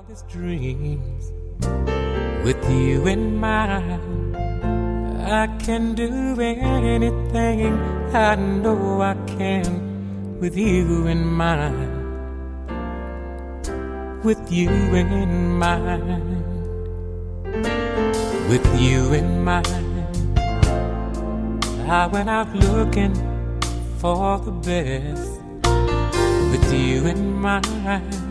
wildest dreams. With you in mind, I can do anything I know I can. With you in mind, with you in mind, with you in mind, I went out looking for the best. With you in mind,